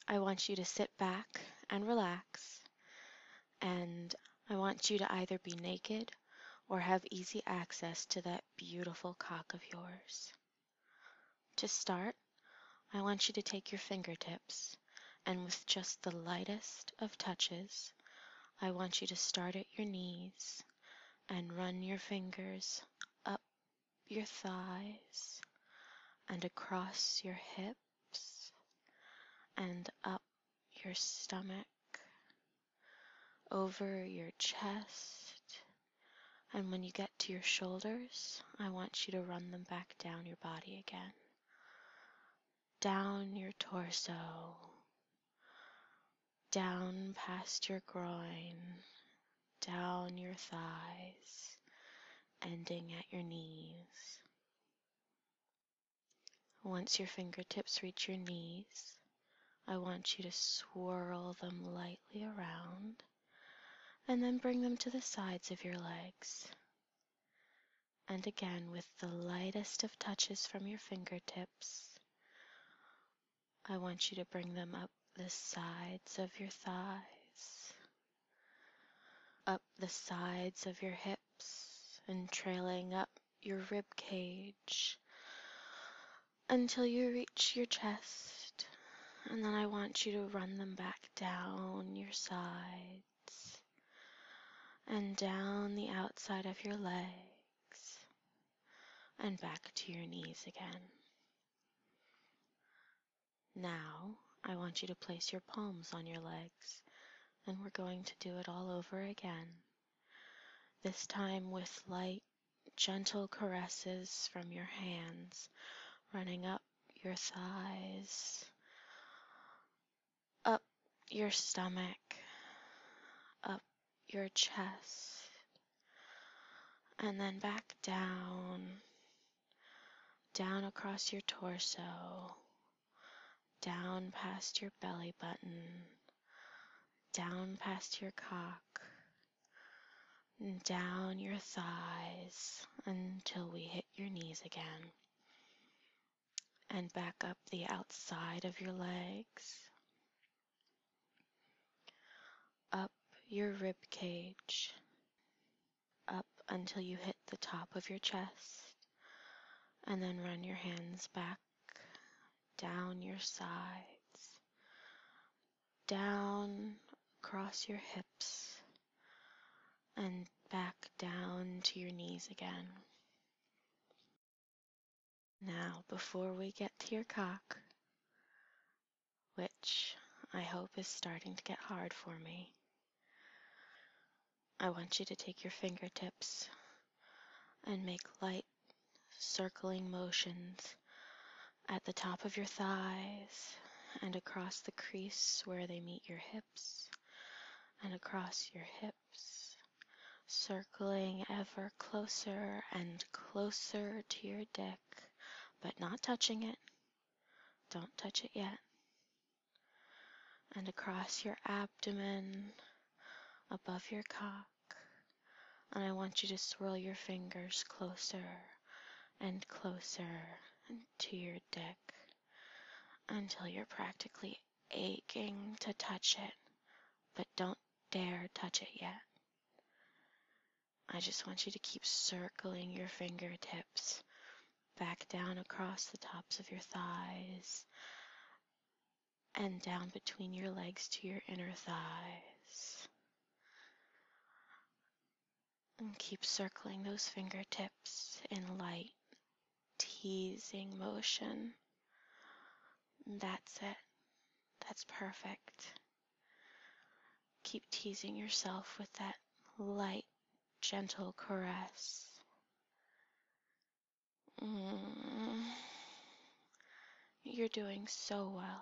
I want you to sit back and relax, and I want you to either be naked or have easy access to that beautiful cock of yours. To start, I want you to take your fingertips, and with just the lightest of touches, I want you to start at your knees and run your fingers up your thighs and across your hips and up your stomach, over your chest, and when you get to your shoulders, I want you to run them back down your body again. Down your torso, down past your groin, down your thighs, ending at your knees. Once your fingertips reach your knees, I want you to swirl them lightly around and then bring them to the sides of your legs. And again, with the lightest of touches from your fingertips, I want you to bring them up the sides of your thighs, up the sides of your hips, and trailing up your rib cage until you reach your chest. And then I want you to run them back down your sides and down the outside of your legs and back to your knees again. Now, I want you to place your palms on your legs, and we're going to do it all over again. This time with light, gentle caresses from your hands, running up your thighs, up your stomach, up your chest, and then back down, down across your torso, down past your belly button, down past your cock, and down your thighs until we hit your knees again, and back up the outside of your legs, up your rib cage, up until you hit the top of your chest, and then run your hands back down your sides, down across your hips, and back down to your knees again. Now, before we get to your cock, which I hope is starting to get hard for me, I want you to take your fingertips and make light circling motions at the top of your thighs and across the crease where they meet your hips and across your hips, circling ever closer and closer to your dick, but not touching it. Don't touch it yet. And across your abdomen, above your cock, and I want you to swirl your fingers closer and closer to your dick until you're practically aching to touch it, but don't dare touch it yet. I just want you to keep circling your fingertips back down across the tops of your thighs and down between your legs to your inner thighs. And keep circling those fingertips in light, teasing motion. That's it. That's perfect. Keep teasing yourself with that light, gentle caress. You're doing so well.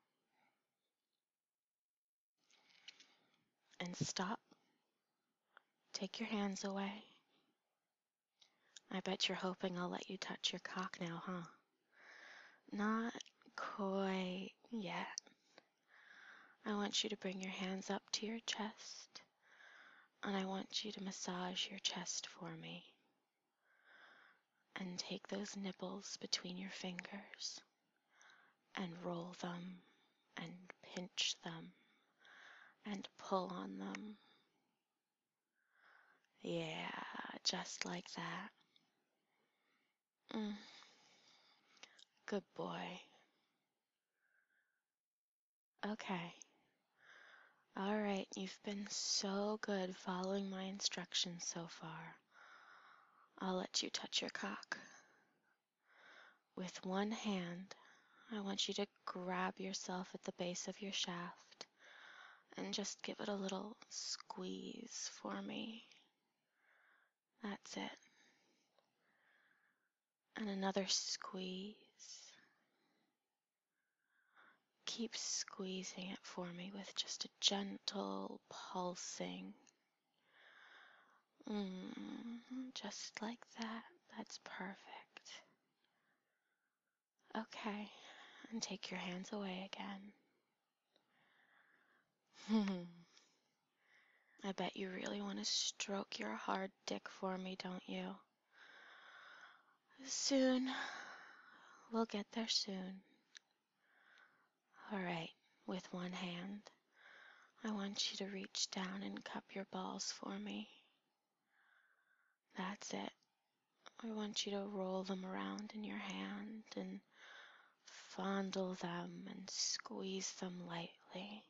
And stop. Take your hands away. I bet you're hoping I'll let you touch your cock now, huh? Not quite yet. I want you to bring your hands up to your chest, and I want you to massage your chest for me. And take those nipples between your fingers and roll them and touch them and pull on them. Yeah, just like that. Good boy. Okay. All right, you've been so good following my instructions so far. I'll let you touch your cock. With one hand, I want you to grab yourself at the base of your shaft and just give it a little squeeze for me. That's it. And another squeeze. Keep squeezing it for me with just a gentle pulsing. Just like that. That's perfect. Okay, and take your hands away again. I bet you really want to stroke your hard dick for me, don't you? Soon. We'll get there soon. All right, with one hand, I want you to reach down and cup your balls for me. That's it. I want you to roll them around in your hand and fondle them and squeeze them lightly.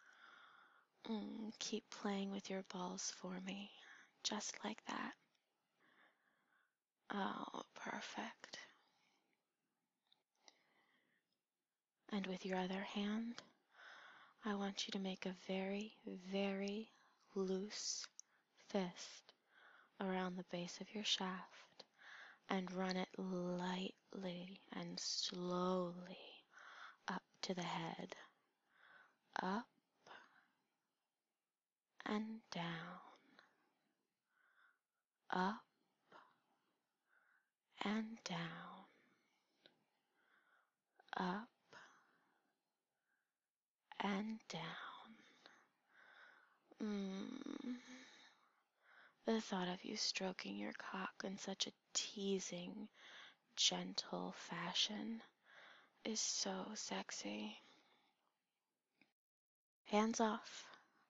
Keep playing with your balls for me, just like that. Oh, perfect. And with your other hand, I want you to make a very, very loose fist around the base of your shaft and run it lightly and slowly up to the head. Up and down. Up and down. Up and down. The thought of you stroking your cock in such a teasing, gentle fashion is so sexy. Hands off.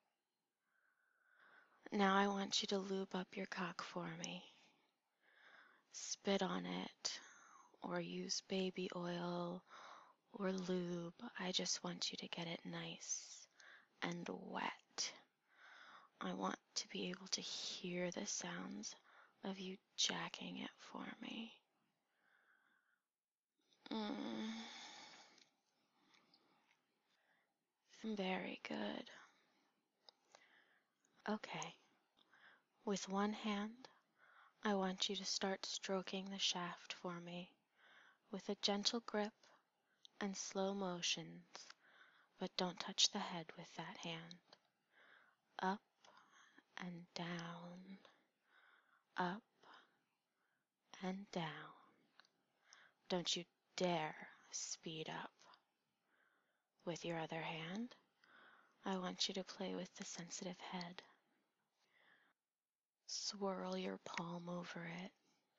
Now I want you to lube up your cock for me. Spit on it, or use baby oil, or lube. I just want you to get it nice and wet. I want to be able to hear the sounds of you jacking it for me. Very good. Okay. With one hand, I want you to start stroking the shaft for me with a gentle grip and slow motions, but don't touch the head with that hand. Up and down, up and down. Don't you dare speed up. With your other hand, I want you to play with the sensitive head. Swirl your palm over it.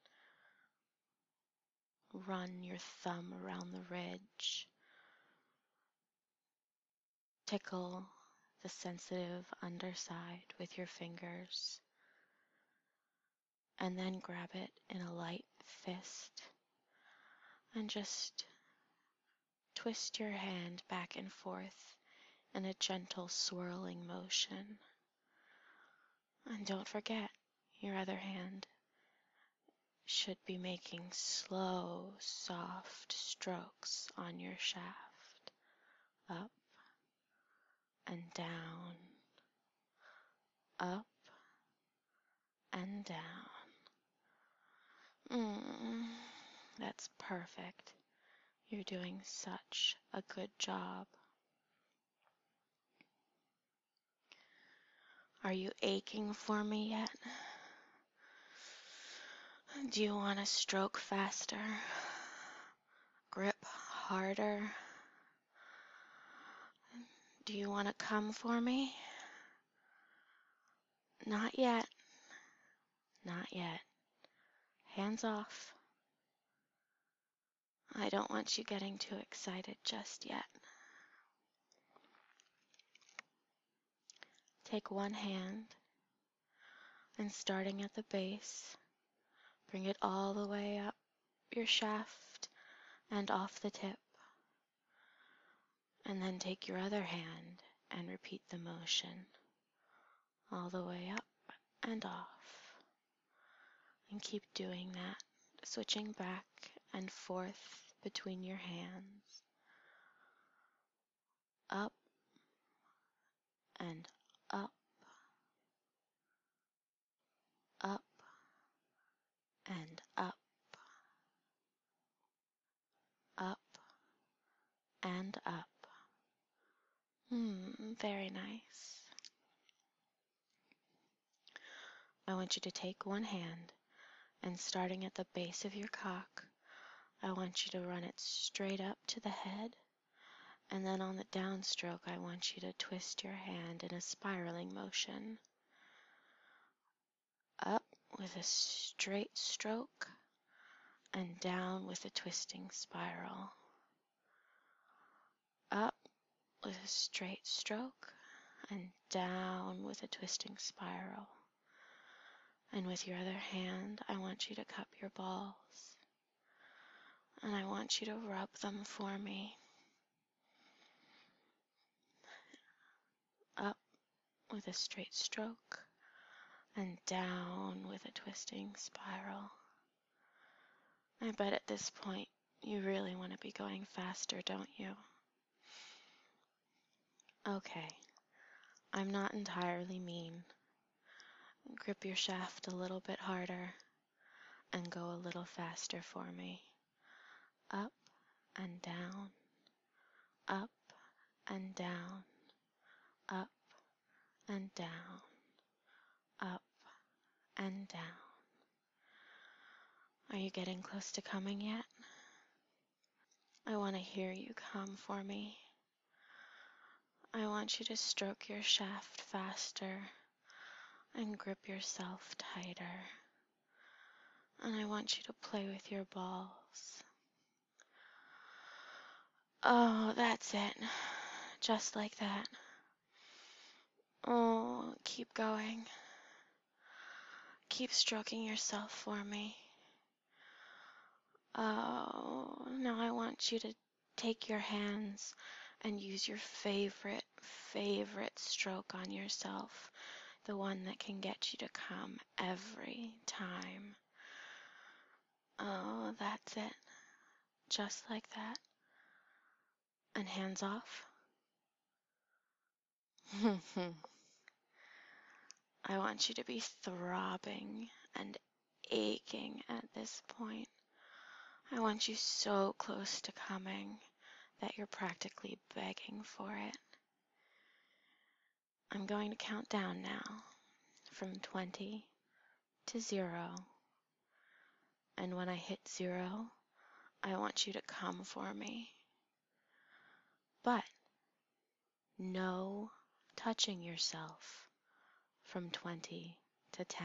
Run your thumb around the ridge. Tickle the sensitive underside with your fingers. And then grab it in a light fist and just twist your hand back and forth in a gentle swirling motion. And don't forget, your other hand should be making slow, soft strokes on your shaft. Up and down, up and down. That's perfect. You're doing such a good job. Are you aching for me yet? Do you want to stroke faster? Grip harder? Do you want to come for me? Not yet. Not yet. Hands off. I don't want you getting too excited just yet. take one hand and starting at the base, bring it all the way up your shaft and off the tip. And then take your other hand and repeat the motion all the way up and off. And keep doing that, switching back and forth between your hands. Up and up, up and up, up and up. Very nice. I want you to take one hand and starting at the base of your cock, I want you to run it straight up to the head, and then on the downstroke, I want you to twist your hand in a spiraling motion. Up with a straight stroke, and down with a twisting spiral. Up with a straight stroke, and down with a twisting spiral. And with your other hand, I want you to cup your balls. And I want you to rub them for me. Up with a straight stroke, and down with a twisting spiral. I bet at this point you really want to be going faster, don't you? Okay, I'm not entirely mean. Grip your shaft a little bit harder and go a little faster for me. Up and down, up and down, up and down, up and down. Are you getting close to coming yet? I want to hear you come for me. I want you to stroke your shaft faster and grip yourself tighter. And I want you to play with your balls. Oh, that's it. Just like that. Oh, keep going. Keep stroking yourself for me. Oh, now I want you to take your hands and use your favorite stroke on yourself. The one that can get you to come every time. Oh, that's it. Just like that. And hands off. I want you to be throbbing and aching at this point. I want you so close to coming that you're practically begging for it. I'm going to count down now from 20 to 0. And when I hit 0, I want you to come for me. But no touching yourself from 20 to 10.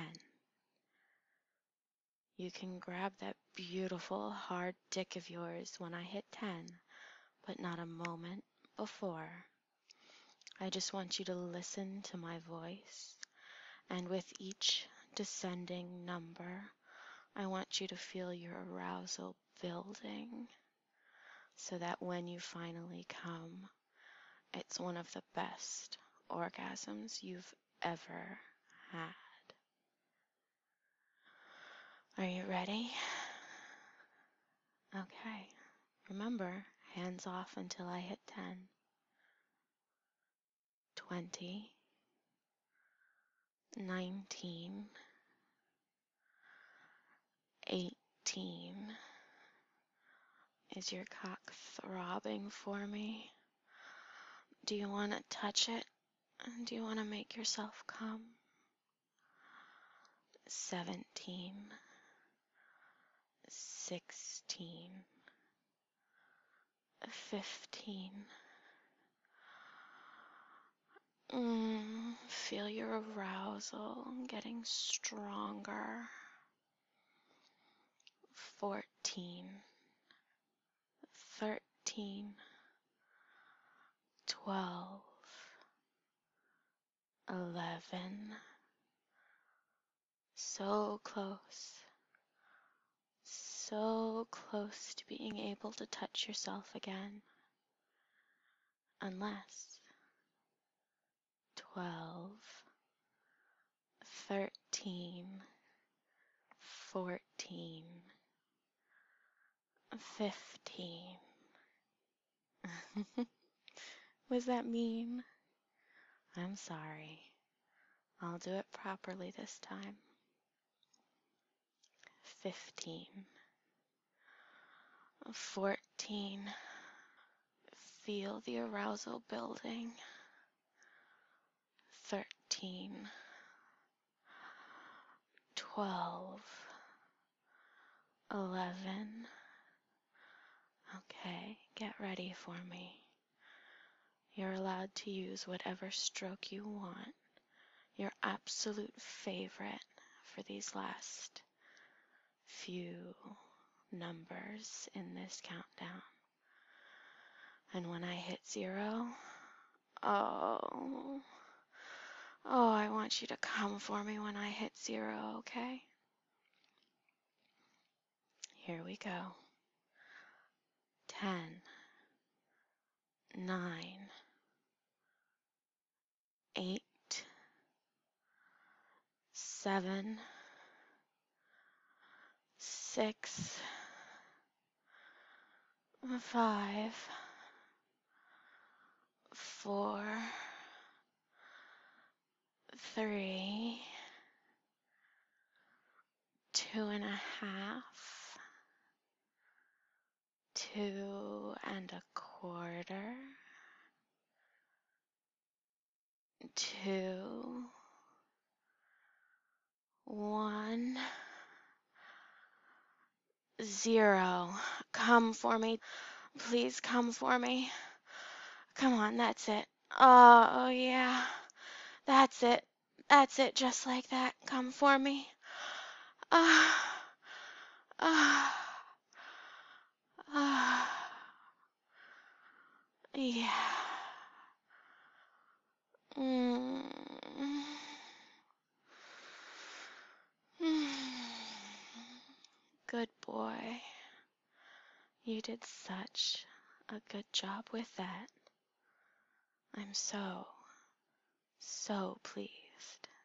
You can grab that beautiful hard dick of yours when I hit 10, but not a moment before. I just want you to listen to my voice, and with each descending number, I want you to feel your arousal building, so that when you finally come, it's one of the best orgasms you've ever had. Are you ready? Okay. Remember, hands off until I hit 10. 20. 19. 18. Is your cock throbbing for me? Do you want to touch it? Do you want to make yourself come? 17. 16. 15. Feel your arousal getting stronger. 14. 13. 12. 11. So close. So close to being able to touch yourself again. Unless 12, 13, 14, 15. Was that mean? I'm sorry. I'll do it properly this time. 15, 14. Feel the arousal building. 13, 12, 11. Okay, get ready for me. You're allowed to use whatever stroke you want, your absolute favorite for these last few numbers in this countdown. And when I hit 0, oh, I want you to come for me when I hit 0, okay? Here we go. 10, 9, 8, 7, 6, 5, 4, 3, 2.5, 2.25, 2, 1, 0. Come for me. Please come for me. Come on, that's it. Oh, yeah. That's it. That's it, just like that. Come for me. Ah, ah, ah. Yeah. Mm. Good boy. You did such a good job with that. I'm so pleased.